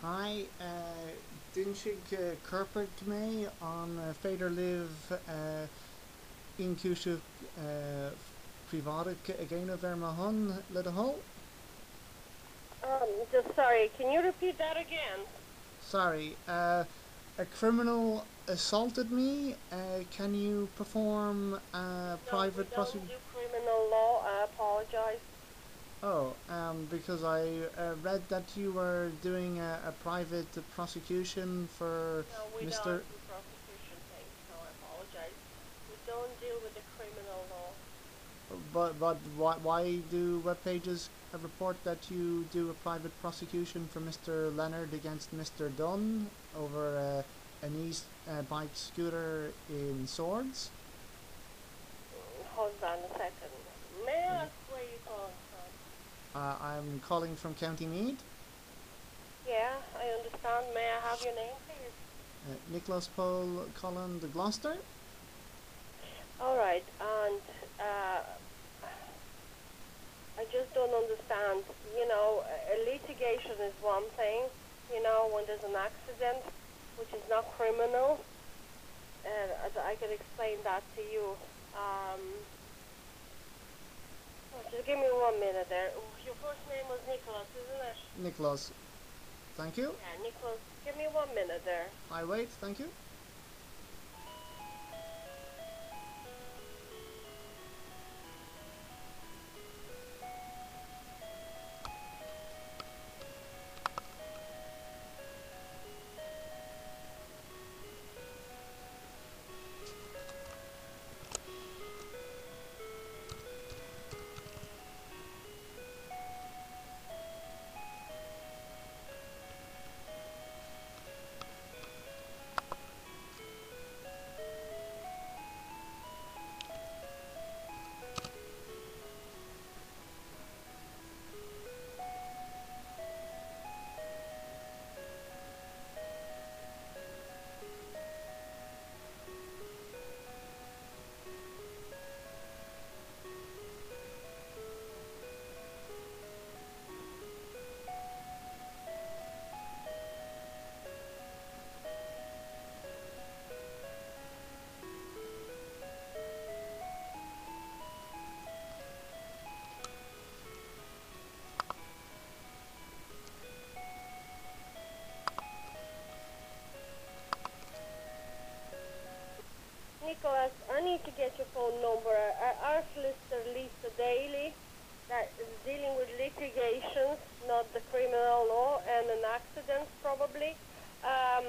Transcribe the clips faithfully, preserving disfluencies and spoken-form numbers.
Hi, uh, Dinshig Kerpig me on uh, Fader Live uh, in Kushuk uh, Privatic again of Vermahon Little Hole. Um, just sorry. Can you repeat that again? Sorry, uh, a criminal assaulted me. Uh, can you perform a No, we private don't prosecution? do criminal law. I apologize. Oh, um, because I uh, read that you were doing a, a private prosecution for No, we don't Mister do prosecution things. No, I apologize. We don't deal with the criminal law. But but why why do web pages report that you do a private prosecution for Mister Leonard against Mister Dunn over uh, an East uh, bike scooter in Swords? Mm, Hold on a second. May I Thank you. ask where you're calling from? Uh, I'm calling from County Meath. Yeah, I understand. May I have your name, please? Uh, Nicholas Paul Collin de Gloucester. All right, and uh, I just don't understand. You know, a litigation is one thing. You know, when there's an accident, which is not criminal, and I can explain that to you. Um, oh, just give me one minute there. Your first name was Nicholas, isn't it? Nicholas. Thank you. Yeah, Nicholas. Give me one minute there. I wait. Thank you. Nicholas, I need to get your phone number. I our solicitor, Lisa Daly, that is dealing with litigations, not the criminal law, and an accident probably. Um,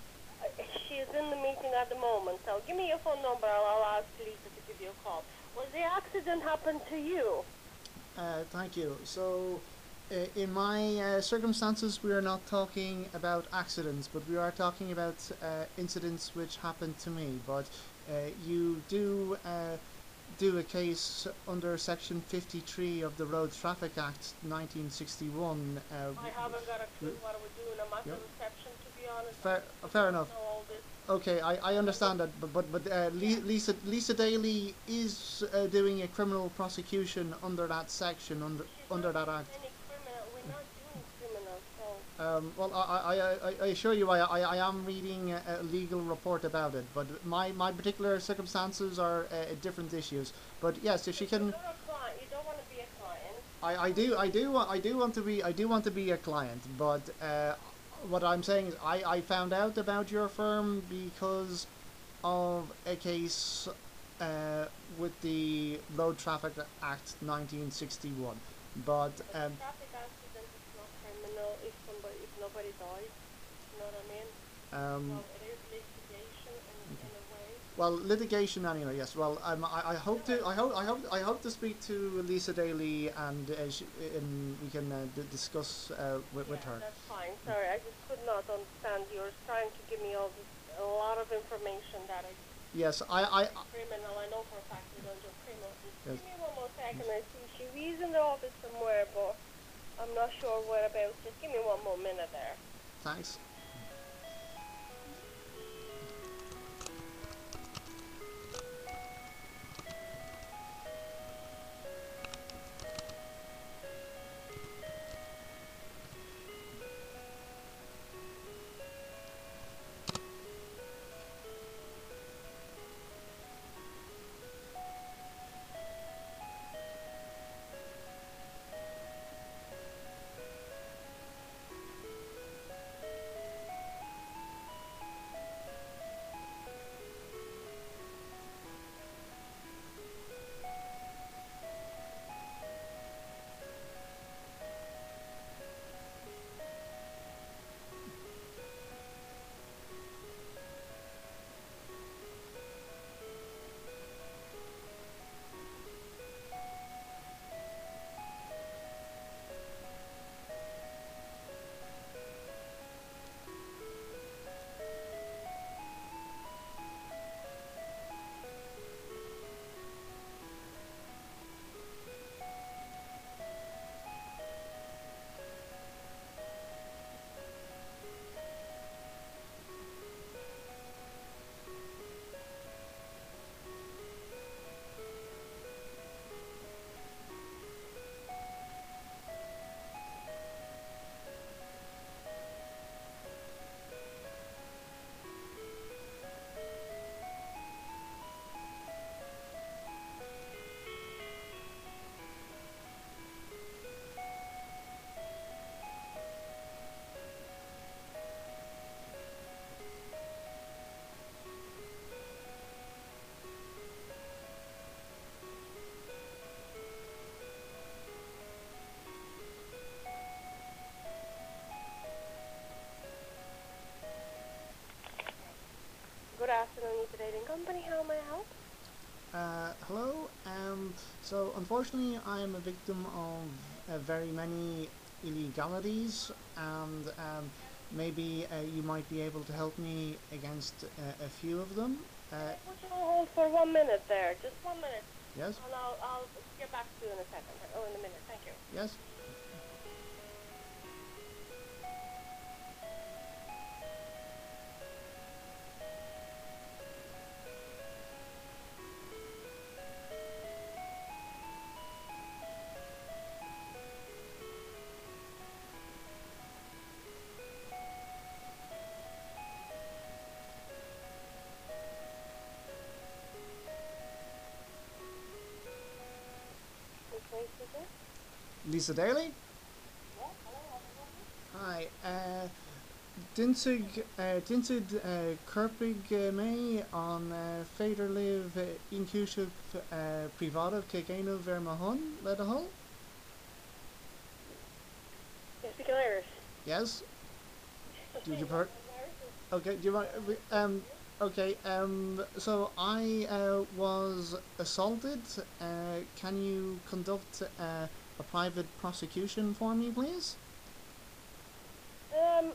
she's in the meeting at the moment, so give me your phone number. I'll, I'll ask Lisa to give you a call. Was the accident happen to you? Uh, thank you. So, uh, in my uh, circumstances, we are not talking about accidents, but we are talking about uh, incidents which happened to me. But uh, you do uh, do a case under Section fifty-three of the Road Traffic Act nineteen sixty-one. Uh, I haven't got a clue what we're doing. I'm at the yep. reception, to be honest. I, Fair, I fair don't enough. know all this. Okay, I, I understand that, but but, but uh, Yeah. Lisa Lisa Daly is uh, doing a criminal prosecution under that section under She's under not that doing act. any criminal. We're not doing criminal, so. Um, well, I, I, I, I assure you, I, I, I am reading a, a legal report about it, but my, my particular circumstances are uh, different issues. But yes, if So she you're can, not a client. You don't want to be a client. I, I do, I do, I do want to be, I do want to be a client. But uh, what I'm saying is, I, I found out about your firm because of a case uh, with the Road Traffic Act nineteen sixty-one. But But a um, traffic accident is not criminal if somebody, if nobody dies. You know what I mean? um, Well, it is litigation in, in a way. Well, litigation anyway. Yes. Well, um, I, I hope All to. right. I hope. I hope. I hope to speak to Lisa Daly, and uh, she, and we can uh, d- discuss uh, with, with Yeah, her. that's fine. Sorry, I just could not understand. You're trying to give me all this, a lot of information that I Yes. I. I. I criminal. I know for a fact we don't do criminal. Just yes. give me one more second. I see she's in the office somewhere, but I'm not sure whereabouts. Just give me one more minute there. Thanks. company. How may I help? Uh, hello. Um, so unfortunately, I am a victim of uh, very many illegalities, and um, maybe uh, you might be able to help me against uh, a few of them. Uh, Put you on hold for one minute there. Just one minute. yes. And I'll, I'll get back to you in a second. Oh, in a minute. Thank you. Yes. Okay, speaking. Lisa Daly. Yeah, hello. How may I help you? Hi. Uh, Dinsig uh, Dinsid uh, Kerpig uh, me on uh, Fader live uh, inclusive uh, privado Kegano Vermahon Ledahol. You're speaking Irish. Yes. Do you Irish prefer? Okay. Do you want? Um. Okay. Um. So I uh, was assaulted. Uh, can you conduct uh, a private prosecution for me, please? Um,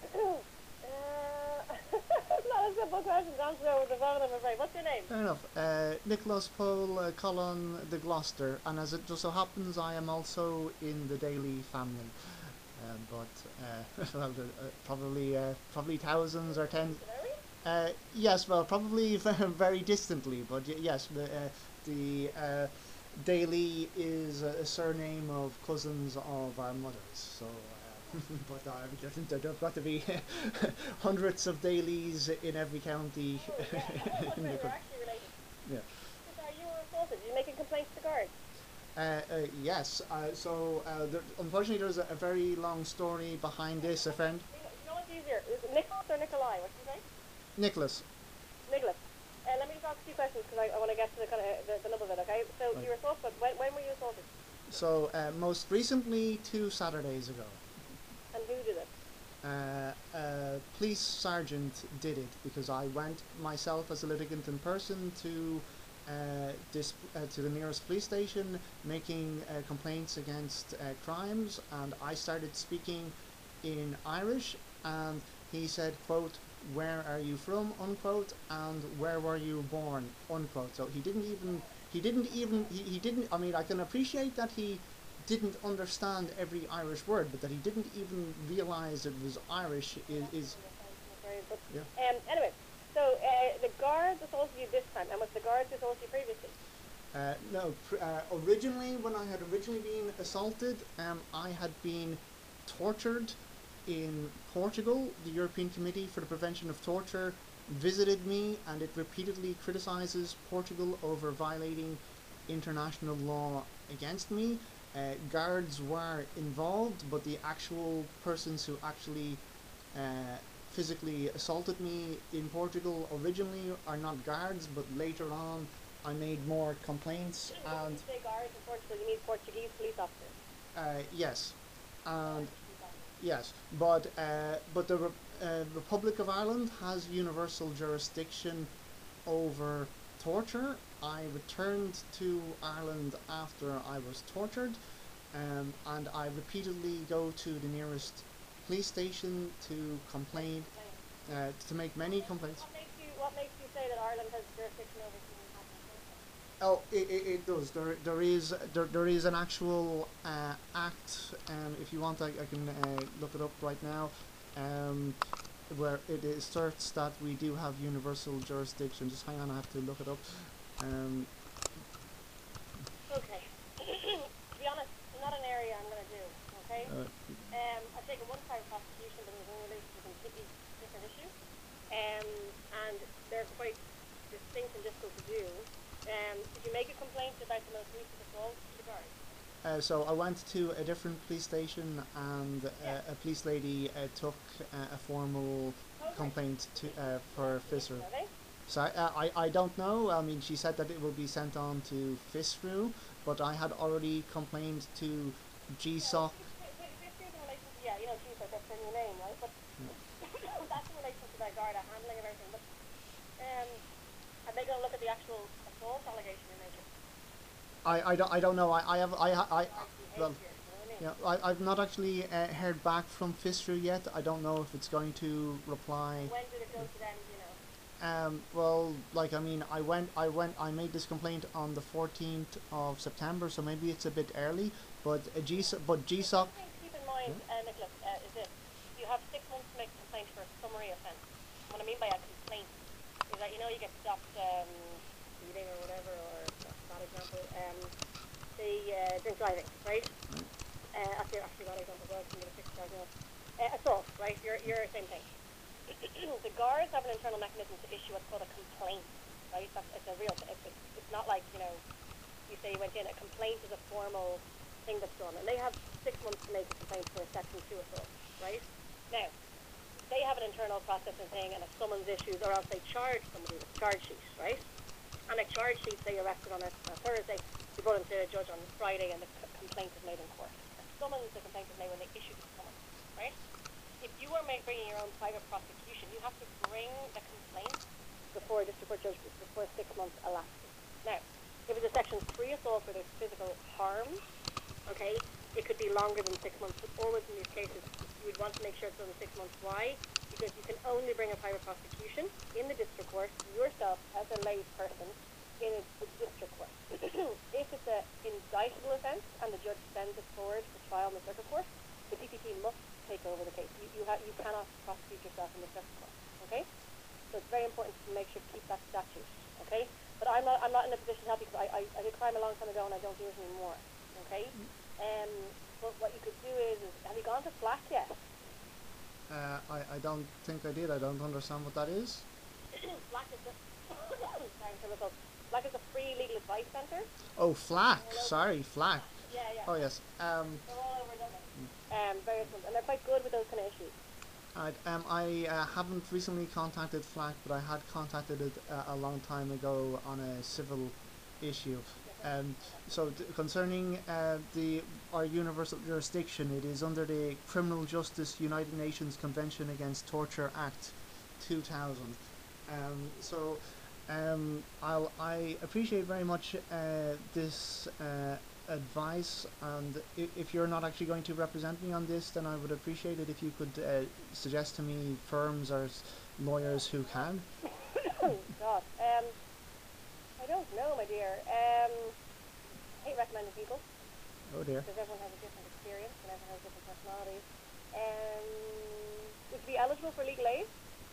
uh, not a simple question to answer over the phone, I'm afraid. What's your name? Fair enough. Uh, Nicholas Paul uh, Colin de Gloucester, and as it just so happens, I am also in the Daily family. Um, but uh, well, uh, probably uh, probably thousands or tens. Uh, yes, well, probably very distantly, but y- yes, the uh, the uh, Daly is a, a surname of cousins of our mothers. So, uh, but uh, there doesn't- there have got to be hundreds of Dalys in every county. Yeah, I was in the we're country. actually related. Yeah. But, uh, you were assaulted. Did you make a complaint to the guard? Uh, uh, yes. Uh, so, uh, there, unfortunately, there's a, a very long story behind this. A friend, You know, you know what's easier? Is it Nicholas or Nikolai? What's your name? Nicholas. Nicholas. Uh, let me just ask a few questions because I, I want to get to the kind of the, the nub of it. Okay. So Right. you were assaulted. But when, when were you assaulted? So, uh, most recently, two Saturdays ago. And who did it? Uh, a police sergeant did it because I went myself as a litigant in person to uh, this uh, to the nearest police station, making uh, complaints against uh, crimes, and I started speaking in Irish, and he said, "quote Where are you from?" unquote, and "Where were you born?" unquote. So he didn't even he didn't even he, he didn't. I mean, I can appreciate that he didn't understand every Irish word, but that he didn't even realise it was Irish is, is But, yeah. um, anyway, so uh, the guards assaulted you this time, and was the guards assaulted you previously? Uh, no, pr- uh, originally when I had originally been assaulted, um, I had been tortured in Portugal. The European Committee for the Prevention of Torture visited me, and it repeatedly criticises Portugal over violating international law against me. Uh, guards were involved, but the actual persons who actually uh, physically assaulted me in Portugal originally are not guards, but later on I made more complaints, When and you say guards in Portugal, you mean Portuguese police officers? uh, yes, and yes, but uh, but the Re- uh, Republic of Ireland has universal jurisdiction over torture. I returned to Ireland after I was tortured, um, and I repeatedly go to the nearest police station to complain, uh, to make many complaints. What makes you What makes you say that Ireland has jurisdiction over human rights? Oh, it, it, it does. There, there is there, there is an actual uh, act. Um, if you want, I, I can uh, look it up right now. Um, where it asserts that we do have universal jurisdiction. Just hang on, I have to look it up. Um, Okay. To be honest, not an area I'm going to do. Okay. uh, Um, I've taken one private prosecution, but it was in relation to a completely different issue. Um, and they're quite distinct and difficult to do. Um, did you make a complaint about the most recent assault to the guard? uh, so I went to a different police station, and uh, Yeah. a police lady uh, took uh, a formal Okay. complaint to uh, for FISRU. Are they? So I, uh, I, I don't know. I mean, she said that it will be sent on to FISRU, but I had already complained to G S O C. in relation to, yeah, you know, geez, that's their new name, right? But that's in relation to their guard handling and everything. But um, I Are they going to look at the actual assault allegation you're making? I, I, don't, I don't know. I, I have I, ha- I Like well, behaviour, you know what I mean? yeah, I, I've not actually uh, heard back from FISTRA yet. I don't know if it's going to reply. When did it go to them, do you know? Um, well, like I mean, I went, I went, I made this complaint on the fourteenth of September, so maybe it's a bit early. But uh, G, but G SOC. One thing to keep in mind, uh, Nicholas, uh, is this. You have six months to make a complaint for a summary offence. What I mean by a complaint is that, you know, you get stopped um, speeding or whatever, or that's a bad example, um, the uh, drink driving, right? Uh, actually, actually, bad example, well, I'm going to fix that now. Uh, assault, right? You're, you're the same thing. The guards have an internal mechanism to issue what's called a complaint, right? That's, it's a real thing. It's, it's, it's not like, you know, you say you went in. A complaint is a formal thing that's done, and they have six months to make a complaint for a section two assault, right? Now, they have an internal processing thing, and a summons issues, or else they charge somebody with a charge sheet, right? And a charge sheet, say you're arrested on a, a Thursday, you brought it to a judge on Friday, and the c- complaint is made in court. A summons, the complaint is made when they issue the summons, right? If you are ma- bringing your own private prosecution, you have to bring the complaint before a district court judge before six months elapses. Now, if it's a section three assault where there's physical harm, okay, it could be longer than six months, but always in these cases, you would want to make sure it's under six months. Why? Because you can only bring a private prosecution in the district court yourself as a lay person in a, a district court. If it's an indictable offence and the judge sends it forward for trial in the circuit court, the D P P must take over the case. You you, ha- you cannot prosecute yourself in the circuit court. Okay, so it's very important to make sure to keep that statute. Okay, but I'm not I'm not in a position to help you because I, I I did crime a long time ago and I don't do it anymore. Okay, um, but what you could do is, is have you gone to FLAC yet? Uh, I, I don't think I did. I don't understand what that is. FLAC is the sorry, chemical. FLAC is a free legal advice centre. Oh, FLAC. Sorry, FLAC. Yeah, yeah. Oh yes. Um, They're all over Dublin. Um, various ones, and they're quite good with those kind of issues. I, um, I uh, haven't recently contacted FLAC, but I had contacted it uh, a long time ago on a civil issue. Um, so d- concerning uh, the our universal jurisdiction, it is under the Criminal Justice United Nations Convention Against Torture Act two thousand. Um, so um, I'll, I appreciate very much uh, this uh, advice, and if, if you're not actually going to represent me on this, then I would appreciate it if you could uh, suggest to me firms or s- lawyers who can. Oh God. Um, I don't know, my dear. Um, I hate recommending people Oh dear. because everyone has a different experience and everyone has different personalities. Um, would you be eligible for legal aid?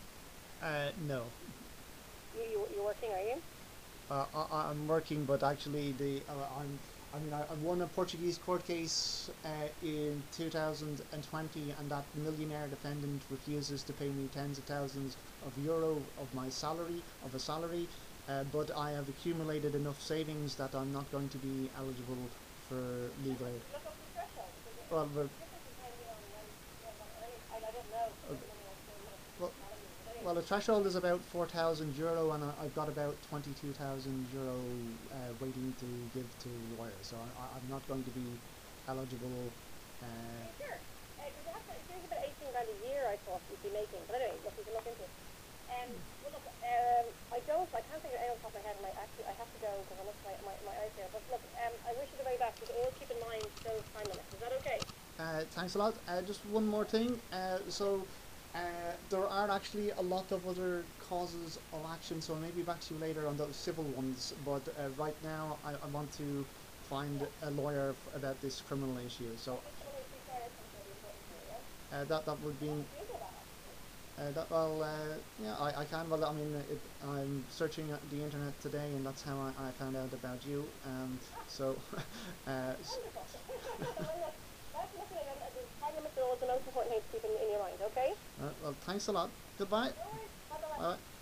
Uh, no. You, you you're working, are you? Uh, I, I'm working, but actually, the uh, I'm. I mean, I, I won a Portuguese court case uh, in two thousand twenty, and that millionaire defendant refuses to pay me tens of thousands of euro of my salary, of a salary. Uh, but I have accumulated enough savings that I'm not going to be eligible for legal aid. Look up the threshold. because it- Well, but, difference depending on when you have money. I, I don't know. Okay. Depending on the Well- salary. But anyway. well, the threshold is about four thousand euro, and I, I've got about twenty-two thousand euro uh, waiting to give to lawyers. So I, I- I'm not going to be eligible. Uh, Sure. Uh, because that's it seems about eighteen grand a year I thought you'd be making. But anyway, look, we can look into it. Um, well, look, um, I don't, I can't think of any off the top of my head, and I actually, I have to go because I look my, my, my eyes here. But look, um, I wish you the very best, but always keep in mind those time limits. Is that okay? Uh, thanks a lot. Uh, just one more thing. Uh, so uh, there are actually a lot of other causes of action. So maybe back to you later on those civil ones. But uh, right now, I, I want to find a lawyer f- about this criminal issue. So uh, that that would be. Uh, that, well, uh, yeah, I, I can. Well, I mean, it, I'm searching at the internet today, and that's how I, I found out about you. Um, so, uh, s- That's looking at it, the time limits are always the most important thing to keep in, in your mind, okay? uh, well, thanks a lot. Goodbye. No worries. Bye-bye. Bye.